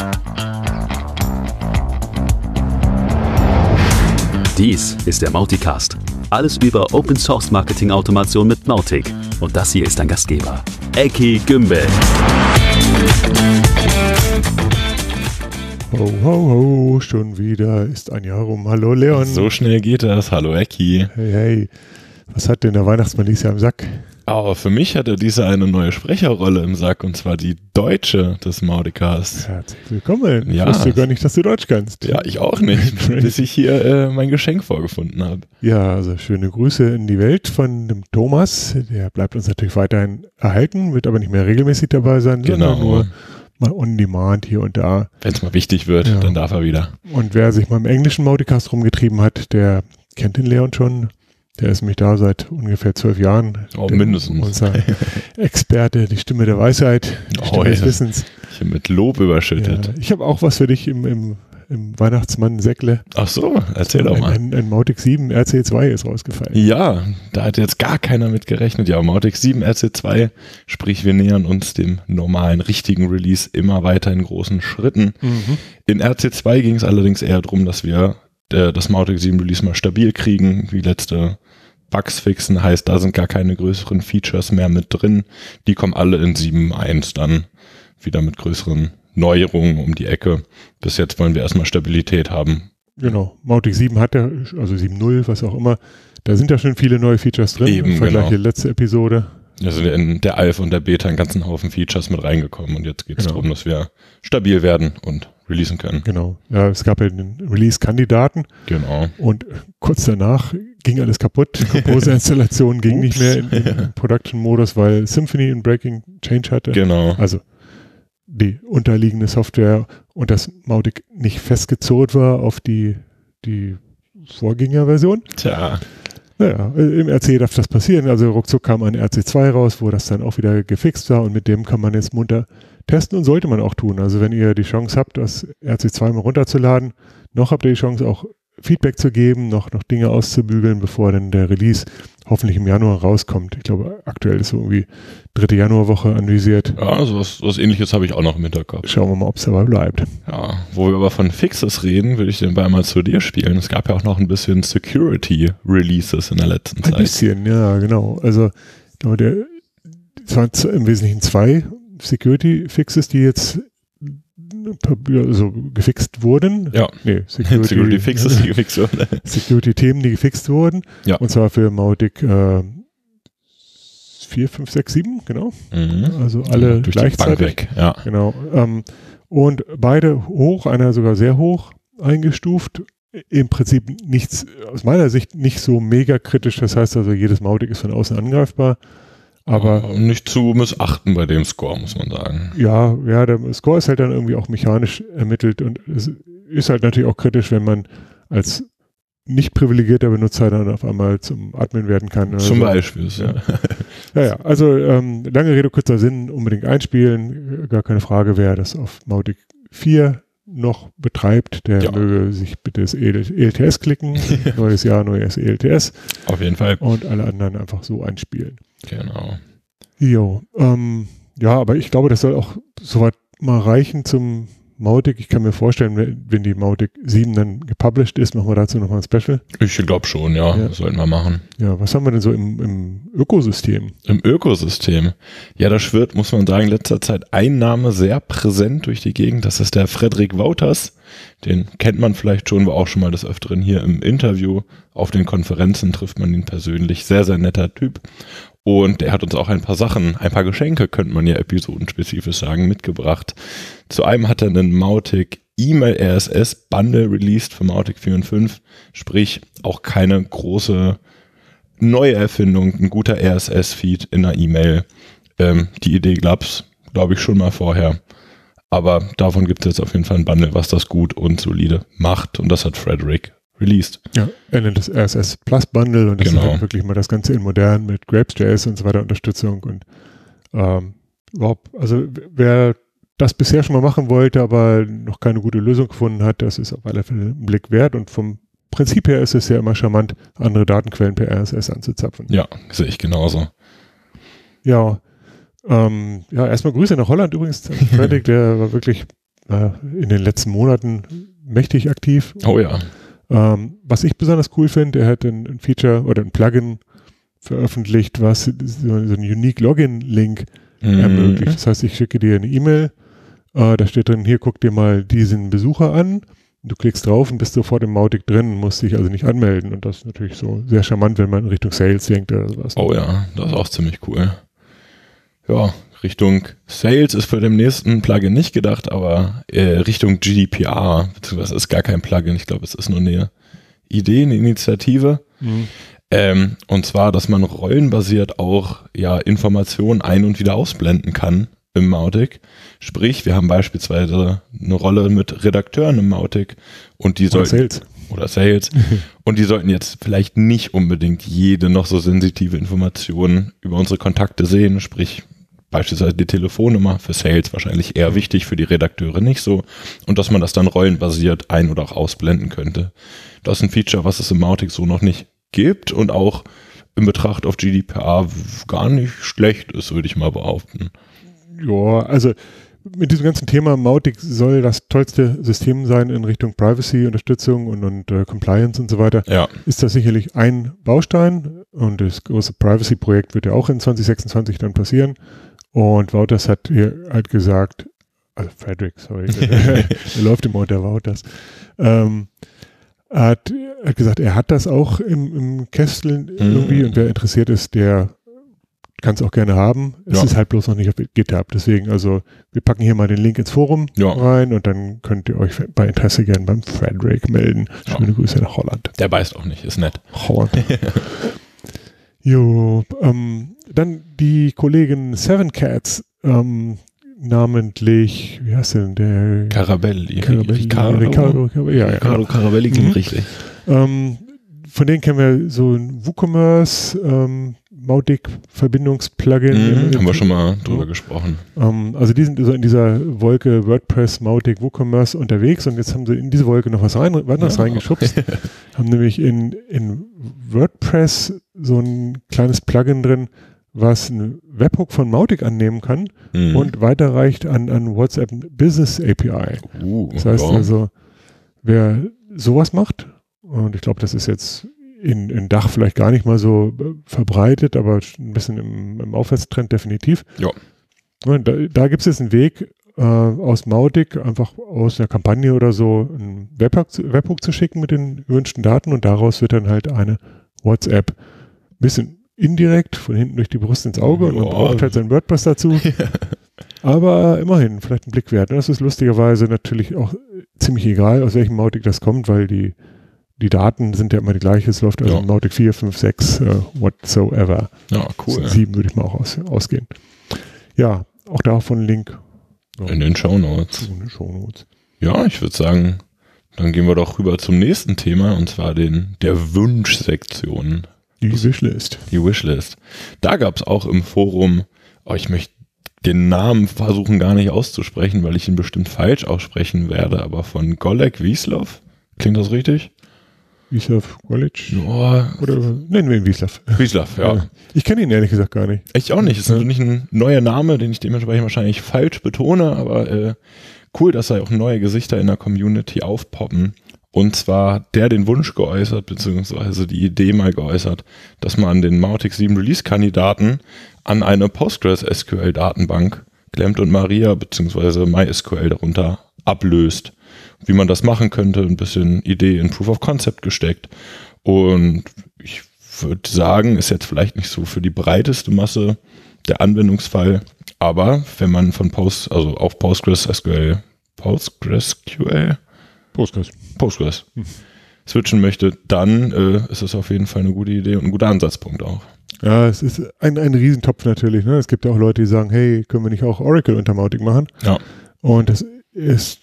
Dies ist der Mauticast. Alles über Open Source Marketing Automation mit Mautic. Und das hier ist dein Gastgeber, Eki Gümbel. Ho, ho, ho, schon wieder ist ein Jahr rum. Hallo Leon. So schnell geht das. Hallo Eki. Hey, hey. Was hat denn der Weihnachtsmann dieses Jahr im Sack? Aber für mich hatte dieser eine neue Sprecherrolle im Sack, und zwar die Deutsche des Maudicasts. Herzlich willkommen. Ja. Ich wusste gar nicht, dass du Deutsch kannst. Ja, ich auch nicht, bis ich hier mein Geschenk vorgefunden habe. Ja, also schöne Grüße in die Welt von dem Thomas. Der bleibt uns natürlich weiterhin erhalten, wird aber nicht mehr regelmäßig dabei sein, sondern nur mal on demand hier und da. Wenn es mal wichtig wird, dann darf er wieder. Und wer sich mal im englischen Mauticast rumgetrieben hat, der kennt den Leon schon. Der ist nämlich da seit ungefähr 12 Jahren. Oh, mindestens. Unser Experte, die Stimme der Weisheit, die Stimme des Wissens. Ich bin mit Lob überschüttet. Ja, ich habe auch was für dich im Weihnachtsmann-Säckle. Ach so, erzähl doch mal. Ein Mautic 7 RC2 ist rausgefallen. Ja, da hat jetzt gar keiner mit gerechnet. Ja, Mautic 7 RC2, sprich wir nähern uns dem normalen, richtigen Release immer weiter in großen Schritten. Mhm. In RC2 ging es allerdings eher darum, dass wir das Mautic 7 Release mal stabil kriegen, wie letzte Bugs fixen, heißt, da sind gar keine größeren Features mehr mit drin. Die kommen alle in 7.1 dann wieder mit größeren Neuerungen um die Ecke. Bis jetzt wollen wir erstmal Stabilität haben. Genau, Mautic 7 hat ja, also 7.0, was auch immer, da sind ja schon viele neue Features drin. Eben, im Vergleich zur letzten Episode. Also in der Alpha und der Beta einen ganzen Haufen Features mit reingekommen, und jetzt geht es darum, dass wir stabil werden und releasen können. Genau, ja, es gab ja den Release-Kandidaten. Genau. Und kurz danach ging alles kaputt. Composer-Installation ging nicht mehr in Production-Modus, weil Symfony ein Breaking Change hatte. Genau. Also die unterliegende Software und das Mautic nicht festgezurrt war auf die Vorgängerversion. Tja. Naja, im RC darf das passieren. Also ruckzuck kam ein RC2 raus, wo das dann auch wieder gefixt war, und mit dem kann man jetzt munter testen, und sollte man auch tun. Also wenn ihr die Chance habt, das RC2 mal runterzuladen, noch habt ihr die Chance, auch Feedback zu geben, noch Dinge auszubügeln, bevor dann der Release hoffentlich im Januar rauskommt. Ich glaube, aktuell ist so irgendwie 3. Januarwoche anvisiert. Ja, also was Ähnliches habe ich auch noch im Hinterkopf. Schauen wir mal, ob es dabei bleibt. Ja, wo wir aber von Fixes reden, würde ich den Ball mal zu dir spielen. Es gab ja auch noch ein bisschen Security-Releases in der letzten Zeit. Ein bisschen, ja, genau. Also ich glaube, es waren im Wesentlichen 2 Security-Fixes, die jetzt gefixt wurden. Ja, Security-Fixes, die gefixt wurden. Security-Themen, die gefixt wurden. Ja. Und zwar für Mautic 4, 5, 6, 7, genau. Mhm. Also alle durch gleichzeitig. Die Bank weg. Ja. Genau. Und beide hoch, einer sogar sehr hoch eingestuft. Im Prinzip nichts, aus meiner Sicht nicht so mega kritisch. Das heißt also, jedes Mautic ist von außen angreifbar. Aber nicht zu missachten bei dem Score, muss man sagen. Ja, der Score ist halt dann irgendwie auch mechanisch ermittelt, und es ist halt natürlich auch kritisch, wenn man als nicht privilegierter Benutzer dann auf einmal zum Admin werden kann. Zum Beispiel. Ja. Also lange Rede, kurzer Sinn, unbedingt einspielen, gar keine Frage, wer das auf Mautic 4 noch betreibt, der möge sich bitte das ELTS klicken. Neues Jahr, neues ELTS. Auf jeden Fall. Und alle anderen einfach so einspielen. Genau. Jo, ja, aber ich glaube, das soll auch soweit mal reichen zum Mautic. Ich kann mir vorstellen, wenn die Mautic 7 dann gepublished ist, machen wir dazu nochmal ein Special. Ich glaube schon, ja. Das sollten wir machen. Ja, was haben wir denn so im Ökosystem? Im Ökosystem? Ja, da schwirrt, muss man sagen, in letzter Zeit ein Name sehr präsent durch die Gegend. Das ist der Frederik Wouters. Den kennt man vielleicht schon, war auch schon mal des Öfteren hier im Interview. Auf den Konferenzen trifft man ihn persönlich. Sehr, sehr netter Typ. Und der hat uns auch ein paar Geschenke, könnte man ja episodenspezifisch sagen, mitgebracht. Zu einem hat er einen Mautic E-Mail RSS Bundle released für Mautic 4 und 5. Sprich, auch keine große neue Erfindung, ein guter RSS-Feed in einer E-Mail. Die Idee gab's, glaube ich, schon mal vorher. Aber davon gibt es jetzt auf jeden Fall ein Bundle, was das gut und solide macht. Und das hat Frederik released. Ja, er nennt das RSS Plus Bundle, und das ist halt wirklich mal das Ganze in modern mit Grapes.js und so weiter Unterstützung. Und also wer das bisher schon mal machen wollte, aber noch keine gute Lösung gefunden hat, das ist auf alle Fälle einen Blick wert, und vom Prinzip her ist es ja immer charmant, andere Datenquellen per RSS anzuzapfen. Ja, sehe ich genauso. Ja, erstmal Grüße nach Holland übrigens. Fredrik, der war wirklich in den letzten Monaten mächtig aktiv. Oh ja. Was ich besonders cool finde, er hat ein Feature oder ein Plugin veröffentlicht, was so einen Unique Login-Link ermöglicht. Das heißt, ich schicke dir eine E-Mail, da steht drin, hier guck dir mal diesen Besucher an. Du klickst drauf und bist sofort im Mautic drin, musst dich also nicht anmelden. Und das ist natürlich so sehr charmant, wenn man in Richtung Sales denkt oder sowas. Oh ja, das ist auch ziemlich cool. Ja, Richtung Sales ist für den nächsten Plugin nicht gedacht, aber Richtung GDPR, beziehungsweise ist gar kein Plugin, ich glaube, es ist nur eine Idee, eine Initiative. Und zwar, dass man rollenbasiert auch Informationen ein- und wieder ausblenden kann im Mautic. Sprich, wir haben beispielsweise eine Rolle mit Redakteuren im Mautic und die sollten Sales. Und die sollten jetzt vielleicht nicht unbedingt jede noch so sensitive Information über unsere Kontakte sehen, sprich beispielsweise die Telefonnummer, für Sales wahrscheinlich eher wichtig, für die Redakteure nicht so, und dass man das dann rollenbasiert ein- oder auch ausblenden könnte. Das ist ein Feature, was es im Mautic so noch nicht gibt und auch in Betracht auf GDPR gar nicht schlecht ist, würde ich mal behaupten. Ja, also mit diesem ganzen Thema Mautic soll das tollste System sein in Richtung Privacy-Unterstützung und Compliance und so weiter. Ja. Ist das sicherlich ein Baustein und das große Privacy-Projekt wird ja auch in 2026 dann passieren. Und Wouters hat hier halt gesagt, also Frederick, sorry, der läuft immer unter Wouters, hat gesagt, er hat das auch im Kästel irgendwie und wer interessiert ist, der kann es auch gerne haben. Es ist halt bloß noch nicht auf GitHub. Deswegen, also wir packen hier mal den Link ins Forum rein und dann könnt ihr euch bei Interesse gerne beim Frederick melden. Schöne Grüße nach Holland. Der beißt auch nicht, ist nett. Holland. Jo, dann die Kollegin Seven Cats, namentlich, wie heißt denn der? Ricardo Carabelli klingt richtig. Von denen kennen wir so ein WooCommerce, Mautic-Verbindungsplugin. Haben wir schon mal drüber gesprochen. Also die sind so in dieser Wolke WordPress, Mautic, WooCommerce unterwegs und jetzt haben sie in diese Wolke noch was reingeschubst. Haben nämlich in WordPress so ein kleines Plugin drin, was einen Webhook von Mautic annehmen kann und weiterreicht an WhatsApp Business API. Das heißt also, wer sowas macht, und ich glaube, das ist jetzt in Dach vielleicht gar nicht mal so verbreitet, aber ein bisschen im Aufwärtstrend definitiv. Ja. Und da gibt es jetzt einen Weg, aus Mautic einfach aus einer Kampagne oder so einen Webhook zu schicken mit den gewünschten Daten und daraus wird dann halt eine WhatsApp ein bisschen indirekt von hinten durch die Brust ins Auge und man braucht halt sein WordPress dazu. Aber immerhin, vielleicht ein Blick wert. Und das ist lustigerweise natürlich auch ziemlich egal, aus welchem Mautic das kommt, weil die Daten sind ja immer die gleiche. Es läuft also Mautic 4, 5, 6, whatsoever. Ja, cool. 7 würde ich mal auch ausgehen. Ja, auch davon ein Link. In den Shownotes. Ja, ich würde sagen, dann gehen wir doch rüber zum nächsten Thema und zwar der Wunschsektion. Die Wishlist. Die Wishlist. Da gab es auch im Forum, ich möchte den Namen versuchen gar nicht auszusprechen, weil ich ihn bestimmt falsch aussprechen werde, aber von Golek Wieslav. Klingt das richtig? Wieslav Golec? Ja. Oder nennen wir ihn Wieslav. Wieslav, ja. Ich kenne ihn ehrlich gesagt gar nicht. Ich auch nicht. Es ist natürlich ein neuer Name, den ich dementsprechend wahrscheinlich falsch betone, aber cool, dass da auch neue Gesichter in der Community aufpoppen. Und zwar der den Wunsch geäußert, beziehungsweise die Idee mal geäußert, dass man den Mautic 7 Release-Kandidaten an eine Postgres-SQL-Datenbank Klemmt und Maria, beziehungsweise MySQL darunter ablöst. Wie man das machen könnte, ein bisschen Idee in Proof of Concept gesteckt. Und ich würde sagen, ist jetzt vielleicht nicht so für die breiteste Masse der Anwendungsfall, aber wenn man von auf PostgreSQL switchen möchte, dann ist es auf jeden Fall eine gute Idee und ein guter Ansatzpunkt auch. Ja, es ist ein Riesentopf natürlich. Ne? Es gibt ja auch Leute, die sagen, hey, können wir nicht auch Oracle unter Mautic machen? Ja. Und das ist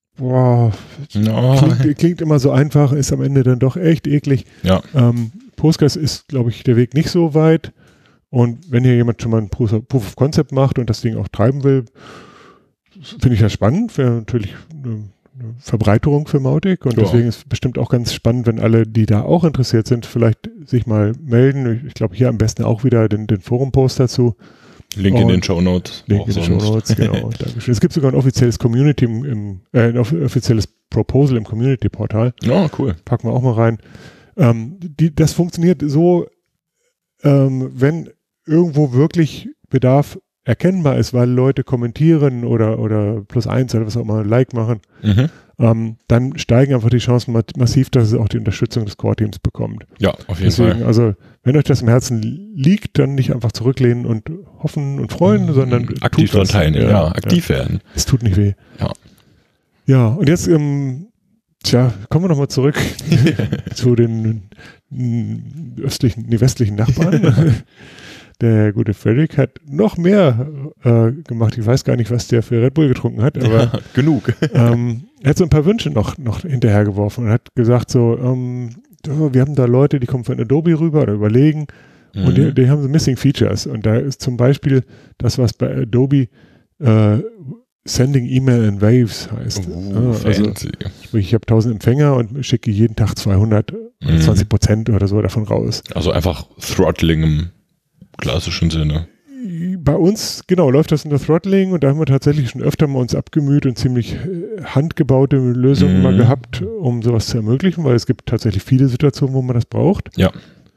klingt immer so einfach, ist am Ende dann doch echt eklig. Ja. Postgres ist, glaube ich, der Weg nicht so weit. Und wenn hier jemand schon mal ein Proof of Concept macht und das Ding auch treiben will, finde ich das spannend. Wäre natürlich eine Verbreiterung für Mautic. Und deswegen ist es bestimmt auch ganz spannend, wenn alle, die da auch interessiert sind, vielleicht sich mal melden. Ich glaube, hier am besten auch wieder den Forum-Post dazu. Link in den Shownotes. Link in den Shownotes, genau. Dankeschön. Es gibt sogar ein offizielles Community ein offizielles Proposal im Community-Portal. Oh, cool. Packen wir auch mal rein. Das funktioniert so, wenn irgendwo wirklich Bedarf erkennbar ist, weil Leute kommentieren oder +1 oder was auch immer, Like machen, dann steigen einfach die Chancen massiv, dass es auch die Unterstützung des Core-Teams bekommt. Ja, auf jeden Fall. Also, wenn euch das im Herzen liegt, dann nicht einfach zurücklehnen und hoffen und freuen, sondern aktiv daran teilnehmen, aktiv werden. Es tut nicht weh. Ja. Ja, und jetzt, kommen wir nochmal zurück zu den westlichen Nachbarn. Der gute Fredrik hat noch mehr gemacht. Ich weiß gar nicht, was der für Red Bull getrunken hat, aber ja, genug. Er hat so ein paar Wünsche noch hinterhergeworfen und hat gesagt so, wir haben da Leute, die kommen von Adobe rüber oder überlegen und die haben so Missing Features. Und da ist zum Beispiel das, was bei Adobe Sending E-Mail in Waves heißt. Fancy. Sprich, ich habe 1000 Empfänger und schicke jeden Tag 20% oder so davon raus. Also einfach Throttling im klassischen Sinne. Bei uns, genau, läuft das unter Throttling und da haben wir tatsächlich schon öfter mal uns abgemüht und ziemlich handgebaute Lösungen mal gehabt, um sowas zu ermöglichen, weil es gibt tatsächlich viele Situationen, wo man das braucht. Ja.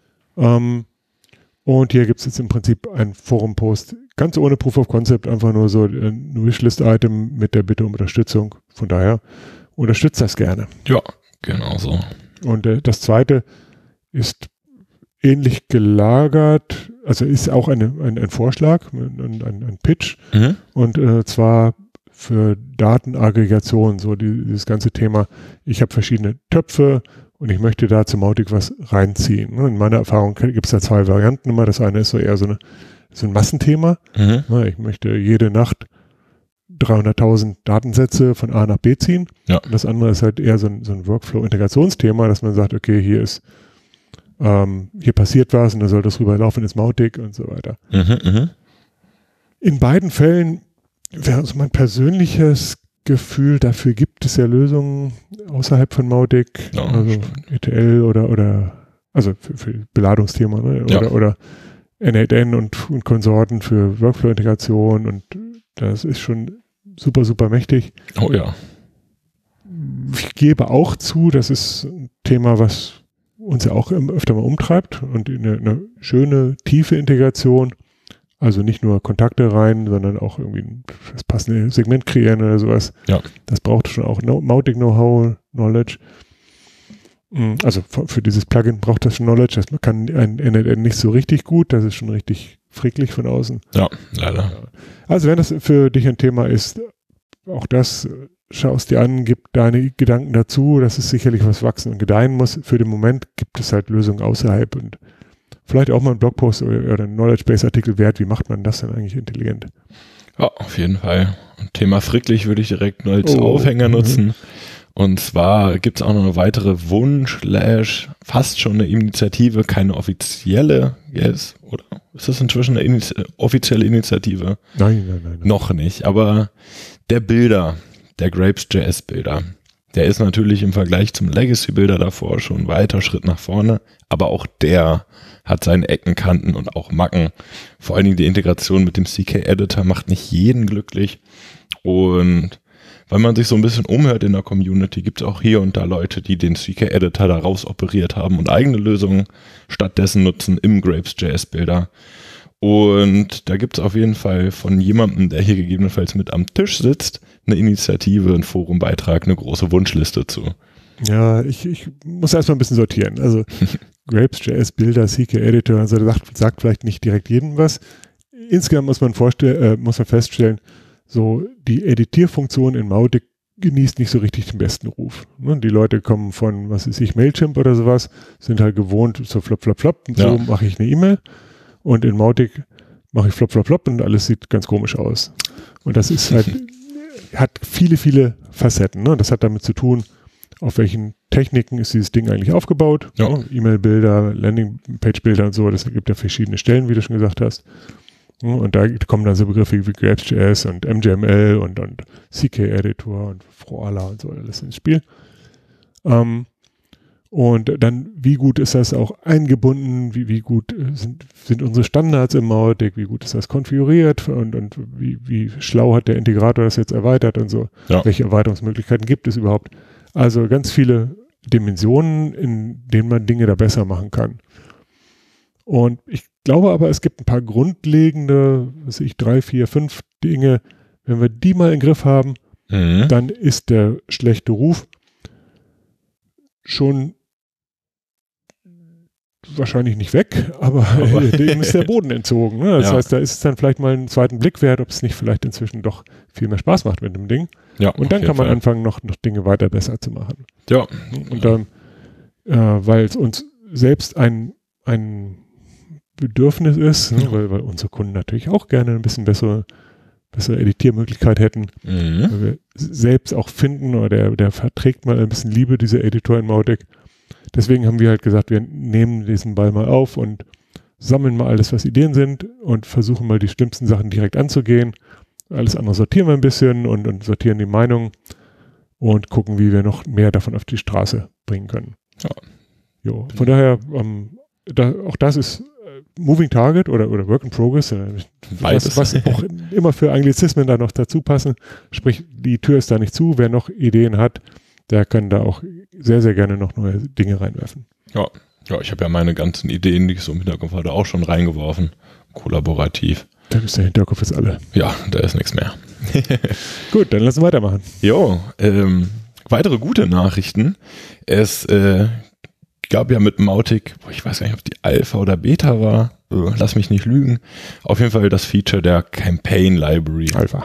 Und hier gibt es jetzt im Prinzip einen Forum-Post, ganz ohne Proof of Concept, einfach nur so ein Wishlist-Item mit der Bitte um Unterstützung. Von daher unterstützt das gerne. Ja, genau so. Und das zweite ist ähnlich gelagert, also ist auch ein Vorschlag, ein Pitch und zwar für Datenaggregation, so dieses ganze Thema, ich habe verschiedene Töpfe und ich möchte da zu Mautic was reinziehen. In meiner Erfahrung gibt es da zwei Varianten immer. Das eine ist so eher so ein Massenthema. Ich möchte jede Nacht 300.000 Datensätze von A nach B ziehen. Ja. Und das andere ist halt eher so ein Workflow-Integrationsthema, dass man sagt, okay, hier passiert was und dann soll das rüberlaufen ins Mautic und so weiter. In beiden Fällen wäre so mein persönliches Gefühl, dafür gibt es ja Lösungen außerhalb von Mautic, also ETL oder also für Beladungsthema, ne? Oder N8N und Konsorten für Workflow-Integration und das ist schon super, super mächtig. Oh ja. Ich gebe auch zu, das ist ein Thema, was uns ja auch öfter mal umtreibt und eine schöne, tiefe Integration, also nicht nur Kontakte rein, sondern auch irgendwie das passende Segment kreieren oder sowas. Ja. Das braucht schon auch Mautic Know-how, Knowledge. Also für dieses Plugin braucht das schon Knowledge, das kann ein N8N nicht so richtig gut, das ist schon richtig fricklich von außen. Ja, leider. Also wenn das für dich ein Thema ist, auch das schau es dir an, gib deine Gedanken dazu, dass es sicherlich was wachsen und gedeihen muss. Für den Moment gibt es halt Lösungen außerhalb und vielleicht auch mal einen Blogpost oder einen Knowledge-Base-Artikel wert. Wie macht man das denn eigentlich intelligent? Ja, auf jeden Fall. Und Thema fricklich würde ich direkt nur als Aufhänger nutzen. Und zwar gibt es auch noch eine weitere fast schon eine Initiative, keine offizielle, yes, oder ist das inzwischen eine offizielle Initiative? Nein. Noch nicht, aber der Builder, der Grapes.js-Builder, der ist natürlich im Vergleich zum Legacy-Builder davor schon ein weiter Schritt nach vorne, aber auch der hat seine Ecken, Kanten und auch Macken. Vor allen Dingen die Integration mit dem CK-Editor macht nicht jeden glücklich und wenn man sich so ein bisschen umhört in der Community, gibt es auch hier und da Leute, die den CK-Editor da raus operiert haben und eigene Lösungen stattdessen nutzen im Grapes.js-Builder. Und da gibt es auf jeden Fall von jemandem, der hier gegebenenfalls mit am Tisch sitzt, eine Initiative, einen Forumbeitrag, eine große Wunschliste zu. Ja, ich muss erstmal ein bisschen sortieren. Also Grapes.js-Builder, CK-Editor, also sagt vielleicht nicht direkt jedem was. Insgesamt muss man feststellen, so die Editierfunktion in Mautic genießt nicht so richtig den besten Ruf. Die Leute kommen von, was weiß ich, Mailchimp oder sowas, sind halt gewohnt, so flop, und so mache ich eine E-Mail und in Mautic mache ich flop und alles sieht ganz komisch aus. Und das ist halt, hat viele, viele Facetten. Ne? Das hat damit zu tun, auf welchen Techniken ist dieses Ding eigentlich aufgebaut. Ja. Ne? E-Mail-Bilder, Landing-Page-Bilder und so, das gibt ja verschiedene Stellen, wie du schon gesagt hast. Und da kommen dann so Begriffe wie Grapes.js und MGML und CK-Editor und Froala und so alles ins Spiel. Und dann, wie gut ist das auch eingebunden, wie gut sind unsere Standards im Mautic, wie gut ist das konfiguriert und wie schlau hat der Integrator das jetzt erweitert und so. Ja. Welche Erweiterungsmöglichkeiten gibt es überhaupt? Also ganz viele Dimensionen, in denen man Dinge da besser machen kann. Und ich glaube aber, es gibt ein paar grundlegende, 3, 4, 5 Dinge, wenn wir die mal im Griff haben, dann ist der schlechte Ruf schon wahrscheinlich nicht weg, aber dem ist der Boden entzogen. Ne? Das heißt, da ist es dann vielleicht mal einen zweiten Blick wert, ob es nicht vielleicht inzwischen doch viel mehr Spaß macht mit dem Ding. Ja, und dann kann man anfangen, noch Dinge weiter besser zu machen. Ja. Und dann, weil es uns selbst ein Bedürfnis ist, ne? weil unsere Kunden natürlich auch gerne ein bisschen bessere Editiermöglichkeit hätten, weil wir selbst auch finden, oder der verträgt mal ein bisschen Liebe, dieser Editor in Mautic. Deswegen haben wir halt gesagt, wir nehmen diesen Ball mal auf und sammeln mal alles, was Ideen sind und versuchen mal die schlimmsten Sachen direkt anzugehen. Alles andere sortieren wir ein bisschen und sortieren die Meinungen und gucken, wie wir noch mehr davon auf die Straße bringen können. Ja. Jo, von daher, auch das ist Moving Target oder Work in Progress, was auch immer für Anglizismen da noch dazu passen. Sprich, die Tür ist da nicht zu. Wer noch Ideen hat, der kann da auch sehr, sehr gerne noch neue Dinge reinwerfen. Ja, ich habe ja meine ganzen Ideen, die ich so im Hinterkopf hatte, auch schon reingeworfen. Kollaborativ. Dann ist der Hinterkopf jetzt alle. Ja, da ist nichts mehr. Gut, dann lassen wir weitermachen. Jo, weitere gute Nachrichten. Es gab ja mit Mautic, ich weiß gar nicht, ob die Alpha oder Beta war, lass mich nicht lügen, auf jeden Fall das Feature der Campaign Library. Alpha.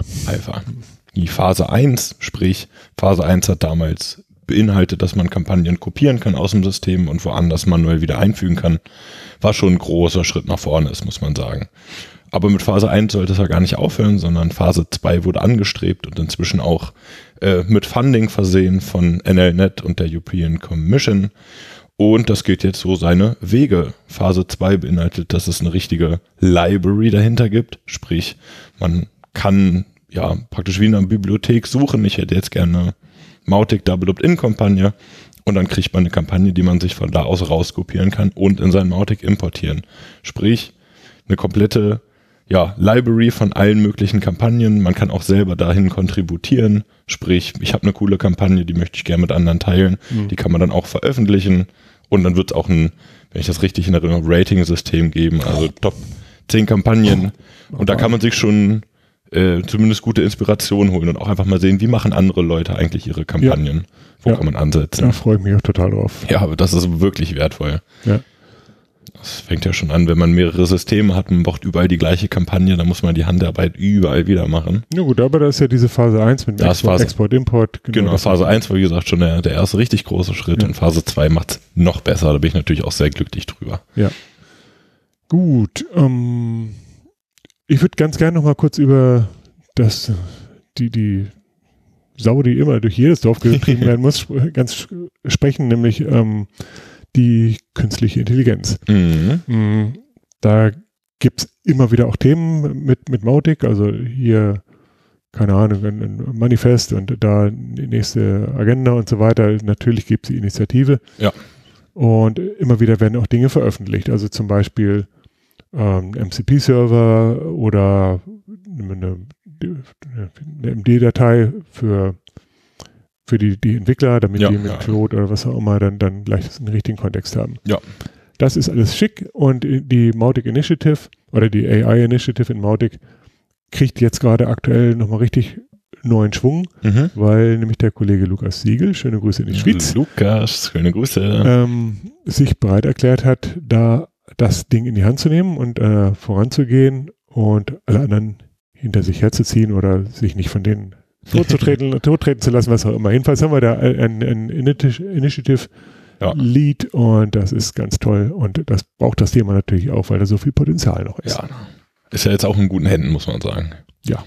Die Phase 1, sprich Phase 1 hat damals beinhaltet, dass man Kampagnen kopieren kann aus dem System und woanders manuell wieder einfügen kann, war schon ein großer Schritt nach vorne ist, muss man sagen. Aber mit Phase 1 sollte es ja gar nicht aufhören, sondern Phase 2 wurde angestrebt und inzwischen auch mit Funding versehen von NLNet und der European Commission. Und das geht jetzt so seine Wege. Phase 2 beinhaltet, dass es eine richtige Library dahinter gibt. Sprich, man kann ja praktisch wie in einer Bibliothek suchen. Ich hätte jetzt gerne eine Mautic Double Opt-in-Kampagne. Und dann kriegt man eine Kampagne, die man sich von da aus rauskopieren kann und in sein Mautic importieren. Sprich, eine komplette Library von allen möglichen Kampagnen. Man kann auch selber dahin kontributieren. Sprich, ich habe eine coole Kampagne, die möchte ich gerne mit anderen teilen. Die kann man dann auch veröffentlichen. Und dann wird es auch ein, wenn ich das richtig in Erinnerung habe, Rating-System geben. Also Top 10 Kampagnen. Und da kann man sich schon zumindest gute Inspiration holen und auch einfach mal sehen, wie machen andere Leute eigentlich ihre Kampagnen. Wo kann man ansetzen. Da freue ich mich auch total drauf. Ja, aber das ist wirklich wertvoll. Ja. Das fängt ja schon an, wenn man mehrere Systeme hat, man braucht überall die gleiche Kampagne, dann muss man die Handarbeit überall wieder machen. Ja gut, aber da ist ja diese Phase 1 mit Export, Import. Genau, Phase 1 war wie gesagt schon der erste richtig große Schritt und Phase 2 macht es noch besser, da bin ich natürlich auch sehr glücklich drüber. Ja. Gut, ich würde ganz gerne noch mal kurz über die Sau, die immer durch jedes Dorf getrieben werden muss, ganz sprechen, nämlich die künstliche Intelligenz. Da gibt es immer wieder auch Themen mit Mautic, also hier, keine Ahnung, ein Manifest und da die nächste Agenda und so weiter. Natürlich gibt es die Initiative. Ja. Und immer wieder werden auch Dinge veröffentlicht, also zum Beispiel MCP-Server oder eine MD-Datei für die Entwickler, damit die mit Claude oder was auch immer dann gleich einen richtigen Kontext haben. Ja. Das ist alles schick und die Mautic Initiative oder die AI Initiative in Mautic kriegt jetzt gerade aktuell nochmal richtig neuen Schwung, weil nämlich der Kollege Lukas Siegel, schöne Grüße in die Schweiz. Lukas, schöne Grüße. Sich bereit erklärt hat, da das Ding in die Hand zu nehmen und voranzugehen und alle anderen hinter sich herzuziehen oder sich nicht von denen tottreten zu lassen, was auch immer. Jedenfalls haben wir da ein Initiative Lead und das ist ganz toll und das braucht das Thema natürlich auch, weil da so viel Potenzial noch ist. Ja, ist ja jetzt auch in guten Händen, muss man sagen. Ja.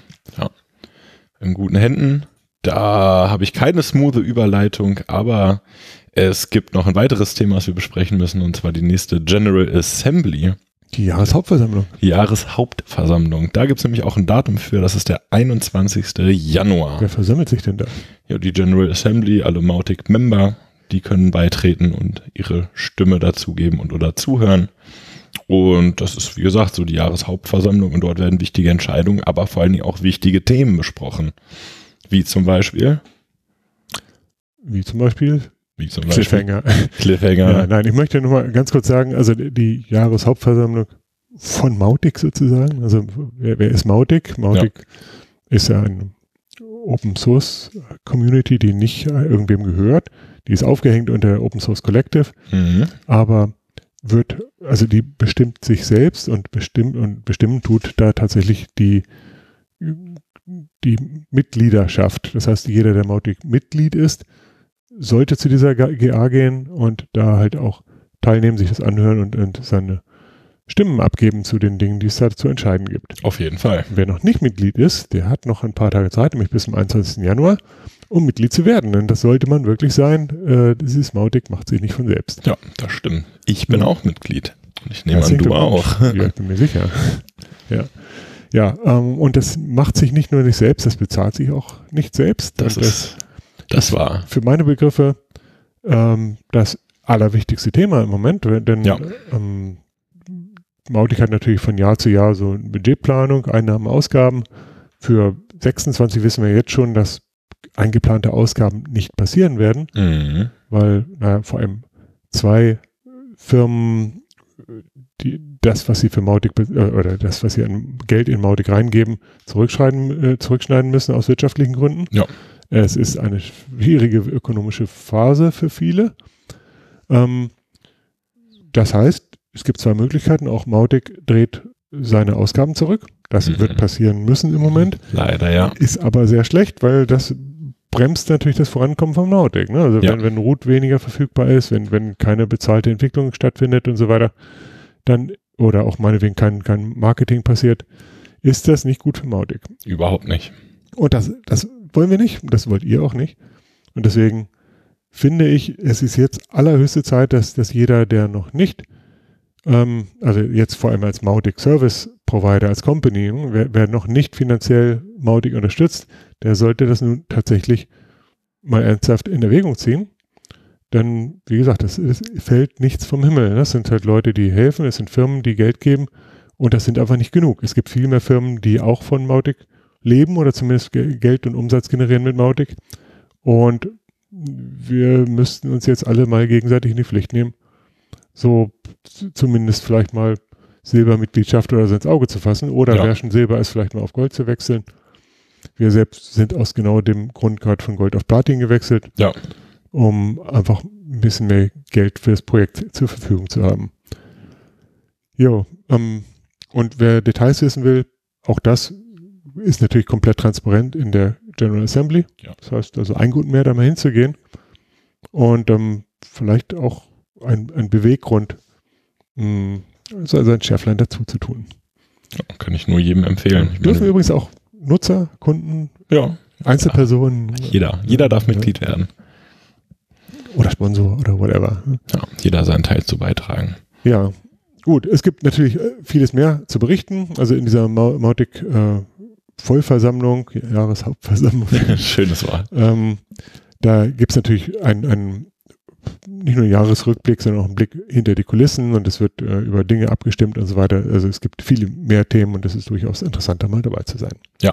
In guten Händen. Da habe ich keine smoothe Überleitung, aber es gibt noch ein weiteres Thema, das wir besprechen müssen, und zwar die nächste General Assembly. Die Jahreshauptversammlung. Da gibt es nämlich auch ein Datum für, das ist der 21. Januar. Wer versammelt sich denn da? Ja, die General Assembly, alle Mautic-Member, die können beitreten und ihre Stimme dazugeben und oder zuhören. Und das ist, wie gesagt, so die Jahreshauptversammlung und dort werden wichtige Entscheidungen, aber vor allen Dingen auch wichtige Themen besprochen. Wie zum Beispiel? Cliffhanger. Cliffhanger. Ja, nein, ich möchte nur mal ganz kurz sagen, also die Jahreshauptversammlung von Mautic sozusagen, also wer ist Mautic? Mautic ist ja eine Open Source Community, die nicht irgendwem gehört. Die ist aufgehängt unter Open Source Collective, aber die bestimmt sich selbst und bestimmen tut da tatsächlich die Mitgliederschaft. Das heißt, jeder, der Mautic Mitglied ist, sollte zu dieser GA gehen und da halt auch teilnehmen, sich das anhören und seine Stimmen abgeben zu den Dingen, die es da zu entscheiden gibt. Auf jeden Fall. Wer noch nicht Mitglied ist, der hat noch ein paar Tage Zeit, nämlich bis zum 21. Januar, um Mitglied zu werden. Denn das sollte man wirklich sein. Dieses Mautic macht sich nicht von selbst. Ja, das stimmt. Ich bin auch Mitglied. Ich nehme an, du auch. Ja, ich bin mir sicher. Ja, und das macht sich nicht nur nicht selbst, das bezahlt sich auch nicht selbst. Das war für meine Begriffe das allerwichtigste Thema im Moment, denn Mautic hat natürlich von Jahr zu Jahr so eine Budgetplanung, Einnahmen, Ausgaben. Für 26 wissen wir jetzt schon, dass eingeplante Ausgaben nicht passieren werden, weil vor allem 2 Firmen was sie für Mautic oder das, was sie an Geld in Mautic reingeben, zurückschneiden müssen aus wirtschaftlichen Gründen. Ja. Es ist eine schwierige ökonomische Phase für viele. Das heißt, es gibt 2 Möglichkeiten. Auch Mautic dreht seine Ausgaben zurück. Das wird passieren müssen im Moment. Leider, ja. Ist aber sehr schlecht, weil das bremst natürlich das Vorankommen von Mautic. Ne? Also wenn Root weniger verfügbar ist, wenn keine bezahlte Entwicklung stattfindet und so weiter, dann, oder auch meinetwegen kein Marketing passiert, ist das nicht gut für Mautic. Überhaupt nicht. Und das wollen wir nicht, das wollt ihr auch nicht. Und deswegen finde ich, es ist jetzt allerhöchste Zeit, dass jeder, der noch nicht, also jetzt vor allem als Mautic Service Provider, als Company, wer noch nicht finanziell Mautic unterstützt, der sollte das nun tatsächlich mal ernsthaft in Erwägung ziehen. Denn, wie gesagt, es fällt nichts vom Himmel. Das sind halt Leute, die helfen, es sind Firmen, die Geld geben und das sind einfach nicht genug. Es gibt viel mehr Firmen, die auch von Mautic leben oder zumindest Geld und Umsatz generieren mit Mautic. Und wir müssten uns jetzt alle mal gegenseitig in die Pflicht nehmen, so zumindest vielleicht mal Silbermitgliedschaft oder so ins Auge zu fassen oder wer schon Silber ist, vielleicht mal auf Gold zu wechseln. Wir selbst sind aus genau dem Grund gerade von Gold auf Platin gewechselt, um einfach ein bisschen mehr Geld für das Projekt zur Verfügung zu haben. Jo, und wer Details wissen will, auch das ist natürlich komplett transparent in der General Assembly. Ja. Das heißt also ein Grund mehr, da mal hinzugehen und vielleicht auch ein Beweggrund, also ein Schärflein dazu zu tun. Ja, kann ich nur jedem empfehlen. Dürfen übrigens auch Nutzer, Kunden, Einzelpersonen. Jeder darf Mitglied werden. Oder Sponsor oder whatever. Ja, jeder seinen Teil zu beitragen. Ja, gut. Es gibt natürlich vieles mehr zu berichten. Also in dieser Mautic Vollversammlung, Jahreshauptversammlung. Schönes Wort. Da gibt es natürlich nicht nur einen Jahresrückblick, sondern auch einen Blick hinter die Kulissen und es wird über Dinge abgestimmt und so weiter. Also es gibt viele mehr Themen und es ist durchaus interessanter, mal dabei zu sein. Ja,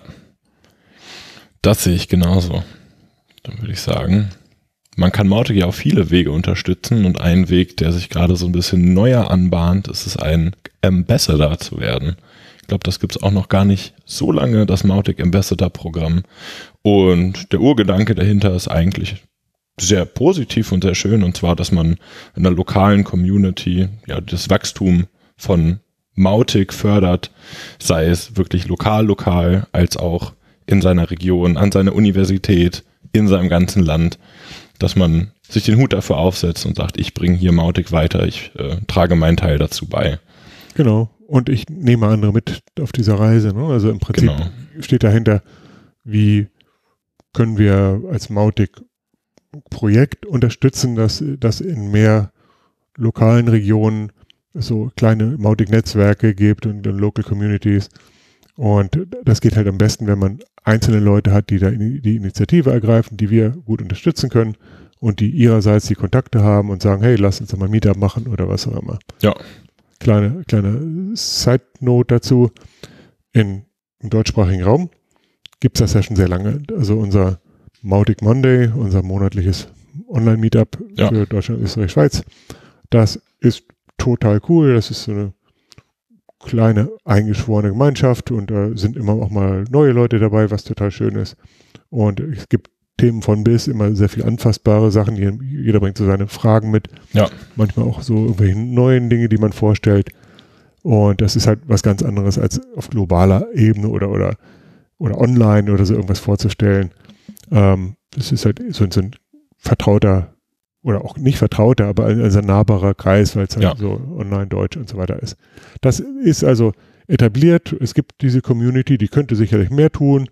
das sehe ich genauso. Dann würde ich sagen, man kann Mautic ja auf viele Wege unterstützen und ein Weg, der sich gerade so ein bisschen neuer anbahnt, ist es, ein Ambassador zu werden. Ich glaube, das gibt es auch noch gar nicht so lange, das Mautic Ambassador Programm. Und der Urgedanke dahinter ist eigentlich sehr positiv und sehr schön, und zwar, dass man in der lokalen Community das Wachstum von Mautic fördert, sei es wirklich lokal, als auch in seiner Region, an seiner Universität, in seinem ganzen Land, dass man sich den Hut dafür aufsetzt und sagt, ich bringe hier Mautic weiter, ich trage meinen Teil dazu bei. Genau, und ich nehme andere mit auf dieser Reise. Ne? Also im Prinzip steht dahinter, wie können wir als Mautic Projekt unterstützen, dass in mehr lokalen Regionen so kleine Mautic-Netzwerke gibt und Local Communities. Und das geht halt am besten, wenn man einzelne Leute hat, die da die Initiative ergreifen, die wir gut unterstützen können und die ihrerseits die Kontakte haben und sagen, hey, lass uns doch mal ein Meetup machen oder was auch immer. Ja. Kleine Side-Note dazu. Im deutschsprachigen Raum gibt es das ja schon sehr lange. Also unser Mautic Monday, unser monatliches Online-Meetup für Deutschland, Österreich, Schweiz, das ist total cool. Das ist so eine kleine eingeschworene Gemeinschaft und da sind immer auch mal neue Leute dabei, was total schön ist. Und es gibt Themen von bis, immer sehr viel anfassbare Sachen, jeder bringt so seine Fragen mit. Ja. Manchmal auch so irgendwelche neuen Dinge, die man vorstellt. Und das ist halt was ganz anderes als auf globaler Ebene oder online oder so irgendwas vorzustellen. Das ist halt so ein vertrauter oder auch nicht vertrauter, aber ein nahbarer Kreis, weil es halt so online-deutsch und so weiter ist. Das ist also etabliert. Es gibt diese Community, die könnte sicherlich mehr tun.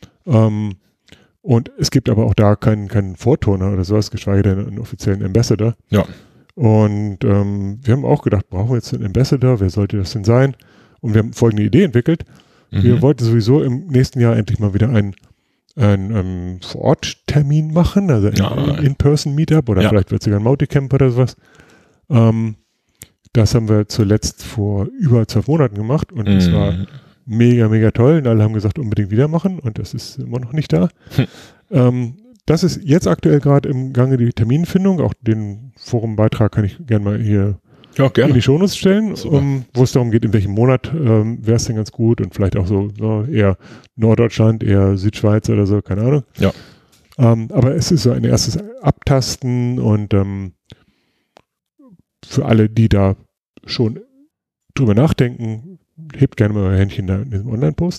Und es gibt aber auch da keinen Vorturner oder sowas, geschweige denn einen offiziellen Ambassador. Ja. Und wir haben auch gedacht, brauchen wir jetzt einen Ambassador? Wer sollte das denn sein? Und wir haben folgende Idee entwickelt. Wir wollten sowieso im nächsten Jahr endlich mal wieder einen Vor-Ort-Termin machen, also ein In-Person-Meetup oder vielleicht wird es sogar ein Mauticamp oder sowas. Das haben wir zuletzt vor über 12 Monaten gemacht und es war mega, mega toll. Und alle haben gesagt, unbedingt wieder machen und das ist immer noch nicht da. Das ist jetzt aktuell gerade im Gange, die Terminfindung. Auch den Forumbeitrag kann ich gerne mal hier in die Shownotes stellen, wo es darum geht, in welchem Monat wäre es denn ganz gut und vielleicht auch so eher Norddeutschland, eher Südschweiz oder so, keine Ahnung. Ja. Aber es ist so ein erstes Abtasten und für alle, die da schon drüber nachdenken, hebt gerne mal euer Händchen da in diesem Online-Post.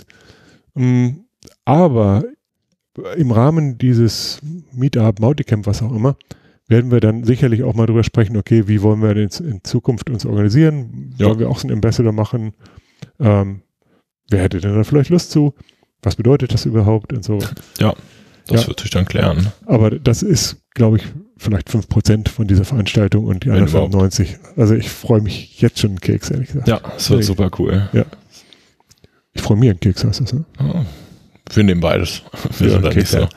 Aber im Rahmen dieses Meetup, Mauticamp, was auch immer, werden wir dann sicherlich auch mal drüber sprechen, okay, wie wollen wir denn in Zukunft uns organisieren? Wollen wir auch so einen Ambassador machen? Wer hätte denn da vielleicht Lust zu? Was bedeutet das überhaupt? Und so. Ja, das wird sich dann klären. Aber das ist, glaube ich, vielleicht 5% von dieser Veranstaltung und die anderen 95. Also ich freue mich jetzt schon einen Keks, ehrlich gesagt. Ja, es wird super cool. Ja. Ich freue mich einen Keks, heißt das, ne? Oh, wir nehmen beides. Wir sind da nicht so.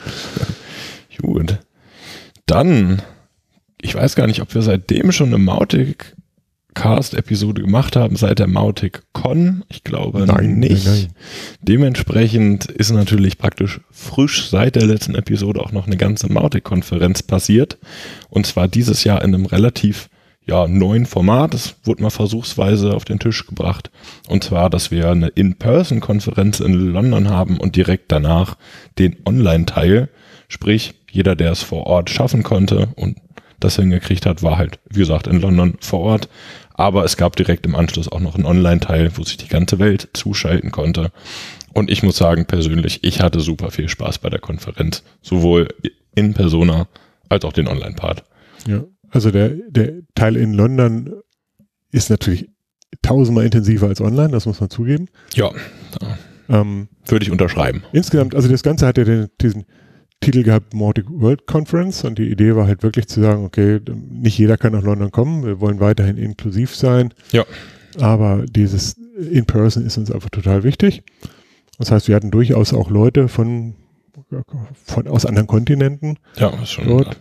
Gut. Dann, ich weiß gar nicht, ob wir seitdem schon eine Mautic-Cast-Episode gemacht haben, seit der Mautic-Con. Ich glaube nicht. Nein. Dementsprechend ist natürlich praktisch frisch seit der letzten Episode auch noch eine ganze Mautic-Konferenz passiert. Und zwar dieses Jahr in einem relativ neuen Format. Das wurde mal versuchsweise auf den Tisch gebracht. Und zwar, dass wir eine In-Person-Konferenz in London haben und direkt danach den Online-Teil. Sprich, jeder, der es vor Ort schaffen konnte und das hingekriegt hat, war halt, wie gesagt, in London vor Ort. Aber es gab direkt im Anschluss auch noch einen Online-Teil, wo sich die ganze Welt zuschalten konnte. Und ich muss sagen, persönlich, ich hatte super viel Spaß bei der Konferenz. Sowohl in Persona als auch den Online-Part. Ja, also der Teil in London ist natürlich 1000-mal intensiver als online, das muss man zugeben. Ja, würde ich unterschreiben. Insgesamt, also das Ganze hat ja diesen Titel gehabt, Mautic World Conference, und die Idee war halt wirklich zu sagen, okay, nicht jeder kann nach London kommen, wir wollen weiterhin inklusiv sein, aber dieses In-Person ist uns einfach total wichtig. Das heißt, wir hatten durchaus auch Leute aus anderen Kontinenten. Ja, das ist schon dort.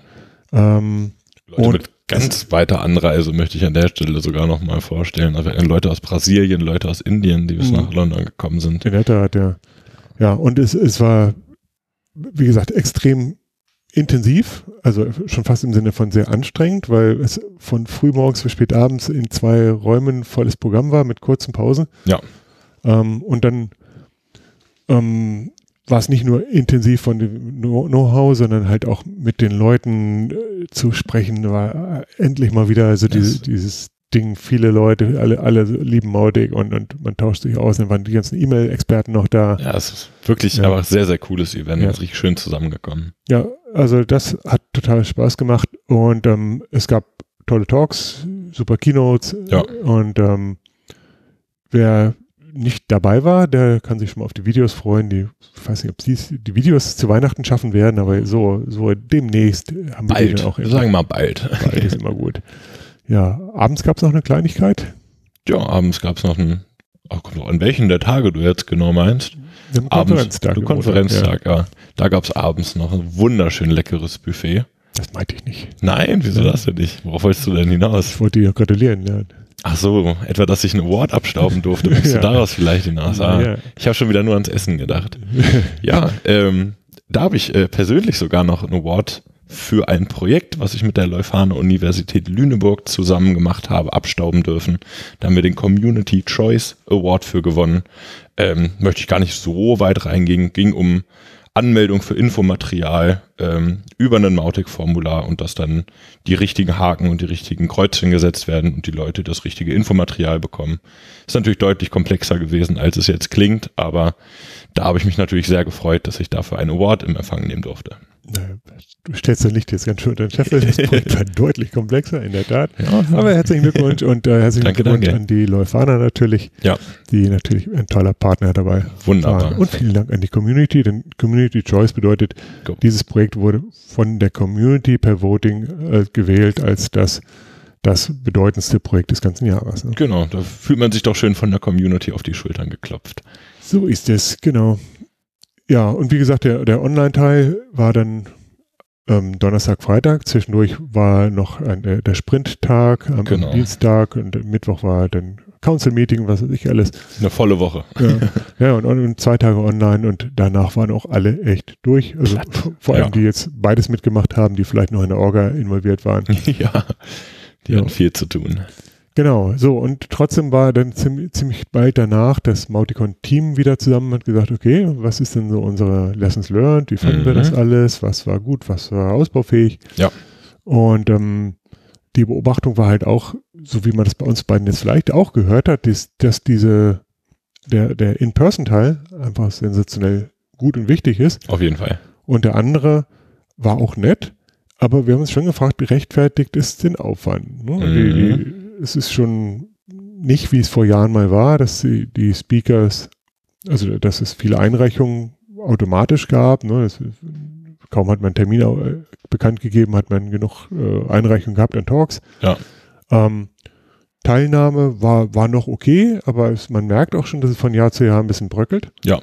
Leute mit ganz weiter Anreise möchte ich an der Stelle sogar noch mal vorstellen. Also Leute aus Brasilien, Leute aus Indien, die bis nach London gekommen sind. Der Nette hat und es war, wie gesagt, extrem intensiv, also schon fast im Sinne von sehr anstrengend, weil es von frühmorgens bis spät abends in 2 Räumen volles Programm war mit kurzen Pausen. Ja. Und dann war es nicht nur intensiv von dem Know-how, sondern halt auch mit den Leuten zu sprechen, war endlich mal wieder so dieses Ding, viele Leute, alle lieben Mautic und man tauscht sich aus, dann waren die ganzen E-Mail-Experten noch da. Ja, es ist wirklich einfach sehr, sehr cooles Event, ist richtig schön zusammengekommen. Ja, also das hat total Spaß gemacht und es gab tolle Talks, super Keynotes und wer nicht dabei war, der kann sich schon mal auf die Videos freuen. Ich weiß nicht, ob sie die Videos zu Weihnachten schaffen werden, aber so demnächst haben wir die dann auch. Wir sagen mal bald. Bald ist immer gut. Ja, abends gab es noch eine Kleinigkeit. Ja, abends gab es noch an welchen der Tage du jetzt genau meinst? Konferenztag. Konferenztag, ja. Da gab es abends noch ein wunderschön leckeres Buffet. Das meinte ich nicht. Nein, wieso das denn nicht? Worauf wolltest du denn hinaus? Ich wollte dir gratulieren, ja. Ach so, etwa, dass ich einen Award abstauben durfte. Willst du daraus vielleicht hinaus? Ich habe schon wieder nur ans Essen gedacht. Ja, da habe ich persönlich sogar noch einen Award für ein Projekt, was ich mit der Leuphana Universität Lüneburg zusammen gemacht habe, abstauben dürfen. Da haben wir den Community Choice Award für gewonnen. Möchte ich gar nicht so weit reingehen. Ging um Anmeldung für Infomaterial über ein Mautic-Formular und dass dann die richtigen Haken und die richtigen Kreuzchen gesetzt werden und die Leute das richtige Infomaterial bekommen. Ist natürlich deutlich komplexer gewesen, als es jetzt klingt, aber da habe ich mich natürlich sehr gefreut, dass ich dafür einen Award im Empfang nehmen durfte. Du stellst dein Licht jetzt ganz schön unter den Scheffel. Das Projekt war deutlich komplexer, in der Tat. Ja, aber herzlichen Glückwunsch und herzlichen Glückwunsch an die Leuphana natürlich, die natürlich ein toller Partner dabei Wunderbar. war. Und vielen Dank an die Community, denn Community Choice bedeutet, dieses Projekt wurde von der Community per Voting gewählt als das bedeutendste Projekt des ganzen Jahres. Ne? Genau, da fühlt man sich doch schön von der Community auf die Schultern geklopft. So ist es, genau. Ja, und wie gesagt, der Online-Teil war dann Donnerstag, Freitag. Zwischendurch war noch der Sprint-Tag am Dienstag und Mittwoch war dann Council-Meeting, was weiß ich alles. Eine volle Woche. Ja, und 2 Tage online und danach waren auch alle echt durch. Also vor allem die jetzt beides mitgemacht haben, die vielleicht noch in der Orga involviert waren. Ja, die hatten viel zu tun. Genau, so und trotzdem war dann ziemlich bald danach das Mauticon-Team wieder zusammen und gesagt, okay, was ist denn so unsere Lessons learned, wie fanden wir das alles, was war gut, was war ausbaufähig. Ja. Und die Beobachtung war halt auch, so wie man das bei uns beiden jetzt vielleicht auch gehört hat, dass der In-Person-Teil einfach sensationell gut und wichtig ist. Auf jeden Fall. Und der andere war auch nett, aber wir haben uns schon gefragt, rechtfertigt ist den Aufwand. Ne? Es ist schon nicht, wie es vor Jahren mal war, dass die Speakers, also dass es viele Einreichungen automatisch gab. Ne? Kaum hat man Termine bekannt gegeben, hat man genug Einreichungen gehabt an Talks. Ja. Teilnahme war noch okay, aber man merkt auch schon, dass es von Jahr zu Jahr ein bisschen bröckelt. Ja.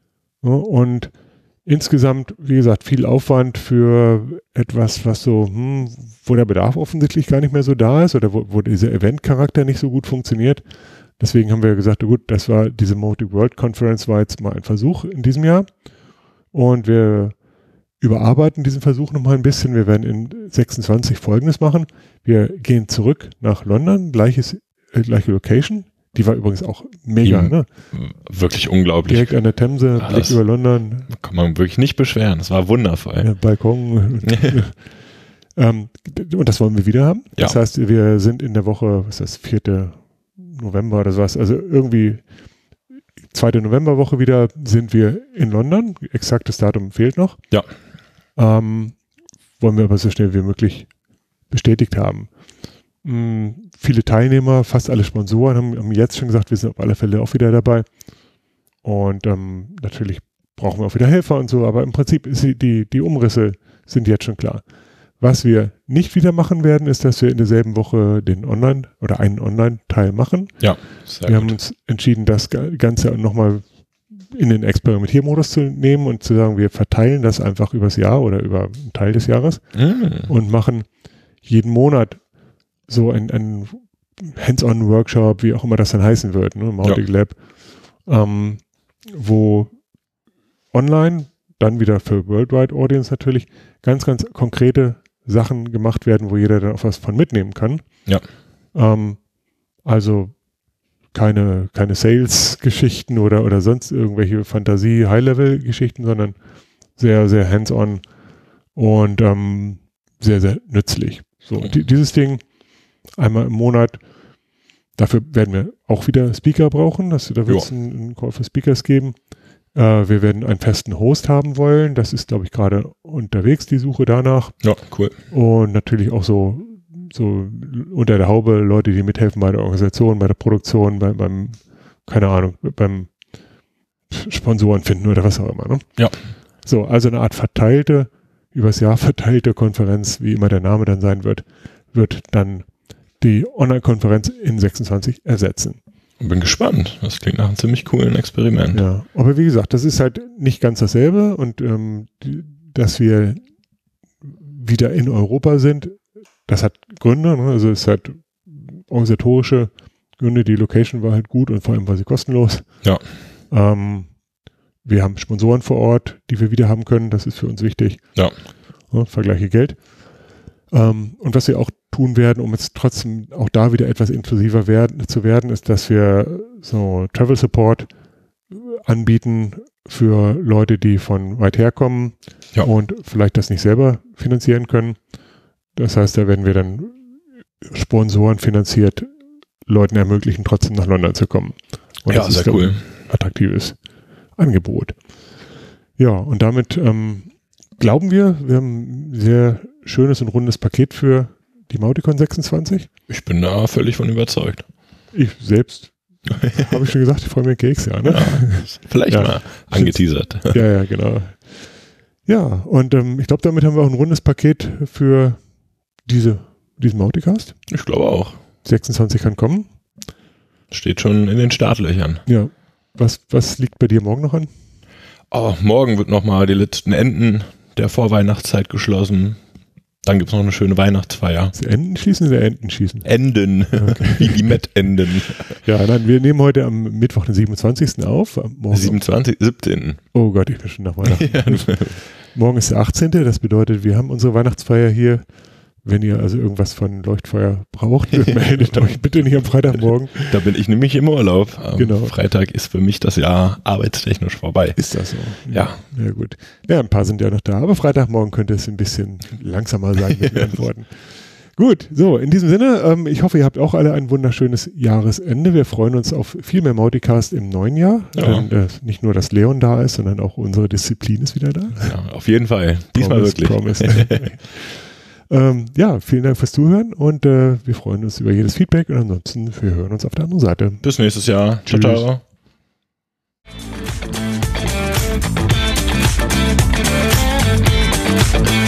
Und insgesamt, wie gesagt, viel Aufwand für etwas, was so, wo der Bedarf offensichtlich gar nicht mehr so da ist oder wo dieser Event-Charakter nicht so gut funktioniert. Deswegen haben wir gesagt, gut, diese Mautic World Conference war jetzt mal ein Versuch in diesem Jahr und wir überarbeiten diesen Versuch nochmal ein bisschen. Wir werden in 26 Folgendes machen. Wir gehen zurück nach London, gleiche Location. Die war übrigens auch mega, ne? Wirklich unglaublich. Direkt an der Themse, Blick über London. Kann man wirklich nicht beschweren. Das war wundervoll. Der Balkon. Und das wollen wir wieder haben. Ja. Das heißt, wir sind in der Woche, was ist das, 4. November oder sowas, also irgendwie 2. Novemberwoche wieder sind wir in London. Exaktes Datum fehlt noch. Ja. Wollen wir aber so schnell wie möglich bestätigt haben. Viele Teilnehmer, fast alle Sponsoren haben jetzt schon gesagt, wir sind auf alle Fälle auch wieder dabei. Und natürlich brauchen wir auch wieder Helfer und so, aber im Prinzip ist die Umrisse sind jetzt schon klar. Was wir nicht wieder machen werden, ist, dass wir in derselben Woche einen Online-Teil machen. Ja, sehr gut. Wir haben uns entschieden, das Ganze nochmal in den Experimentiermodus zu nehmen und zu sagen, wir verteilen das einfach übers Jahr oder über einen Teil des Jahres und machen jeden Monat so ein Hands-on-Workshop, wie auch immer das dann heißen wird, ne, Mautic Lab, wo online, dann wieder für Worldwide Audience natürlich, ganz, ganz konkrete Sachen gemacht werden, wo jeder dann auch was von mitnehmen kann. Ja. Also keine Sales-Geschichten oder sonst irgendwelche Fantasie-High-Level-Geschichten, sondern sehr, sehr hands-on und sehr, sehr nützlich. So, dieses Ding einmal im Monat. Dafür werden wir auch wieder Speaker brauchen. Da wird es einen Call für Speakers geben. Wir werden einen festen Host haben wollen. Das ist, glaube ich, gerade unterwegs, die Suche danach. Ja, cool. Und natürlich auch so unter der Haube Leute, die mithelfen bei der Organisation, bei der Produktion, beim Sponsoren finden oder was auch immer. Ne? Ja. So, also eine Art übers Jahr verteilte Konferenz, wie immer der Name dann sein wird dann die Online-Konferenz in 26 ersetzen. Bin gespannt. Das klingt nach einem ziemlich coolen Experiment. Ja, aber wie gesagt, das ist halt nicht ganz dasselbe und dass wir wieder in Europa sind. Das hat Gründe, ne? Also es hat organisatorische Gründe. Die Location war halt gut und vor allem war sie kostenlos. Ja. Wir haben Sponsoren vor Ort, die wir wieder haben können. Das ist für uns wichtig. Ja. Vergleiche Geld. Und was wir auch tun werden, um jetzt trotzdem auch da wieder etwas inklusiver zu werden, ist, dass wir so Travel Support anbieten für Leute, die von weit her kommen und vielleicht das nicht selber finanzieren können. Das heißt, da werden wir dann Sponsoren finanziert Leuten ermöglichen, trotzdem nach London zu kommen. Und ja, das sehr ist cool. Ein attraktives Angebot. Ja, und damit glauben wir haben ein sehr schönes und rundes Paket für die Mauticon 26. Ich bin da völlig von überzeugt. Ich selbst, habe ich schon gesagt, ich freue mich Keks, ja, ne? Ja, vielleicht mal angeteasert. Ja, genau. Ja, und ich glaube, damit haben wir auch ein rundes Paket für diesen Mauticast. Ich glaube auch. 26 kann kommen. Steht schon in den Startlöchern. Ja. Was liegt bei dir morgen noch an? Oh, morgen wird nochmal die letzten Enden der Vorweihnachtszeit geschlossen. Dann gibt es noch eine schöne Weihnachtsfeier. Ist Enden schießen oder Enten schießen? Enden, okay. Wie die Met-Enden. Ja, nein, wir nehmen heute am Mittwoch, den 27. auf. 17. Oh Gott, ich bin schon nach Weihnachten. Morgen ist der 18. Das bedeutet, wir haben unsere Weihnachtsfeier hier. Wenn ihr also irgendwas von Leuchtfeuer braucht, meldet euch bitte nicht am Freitagmorgen. Da bin ich nämlich im Urlaub. Genau. Freitag ist für mich das Jahr arbeitstechnisch vorbei. Ist das so? Ja. Ja, gut. Ja, ein paar sind ja noch da, aber Freitagmorgen könnte es ein bisschen langsamer sein mit den Antworten. Gut, so, in diesem Sinne, ich hoffe, ihr habt auch alle ein wunderschönes Jahresende. Wir freuen uns auf viel mehr Mauticast im neuen Jahr. Ja. Denn, nicht nur, dass Leon da ist, sondern auch unsere Disziplin ist wieder da. Ja, auf jeden Fall. Diesmal wirklich. Promise. Ja, vielen Dank fürs Zuhören und wir freuen uns über jedes Feedback und ansonsten, wir hören uns auf der anderen Seite. Bis nächstes Jahr. Tschüss. Ciao, ciao.